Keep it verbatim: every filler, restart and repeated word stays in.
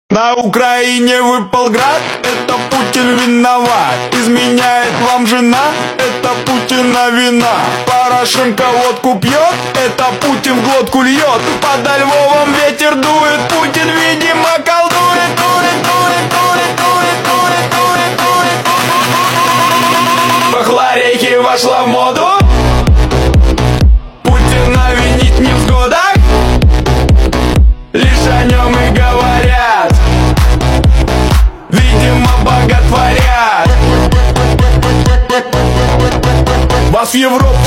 На Украине выпал град, это Путин виноват. Изменяет вам жена, это Путина вина. Порошенко водку пьет, это Путин в глотку льет. Подо Львовом ветер дует, Путин, видимо, колдует. Дует, дует, дует, дует, дует, дует, дует. Бахларейки вошла в моду. Путина винить не в сгодах, лишь о нем и говорят. Видимо, боготворят. Вас в Европу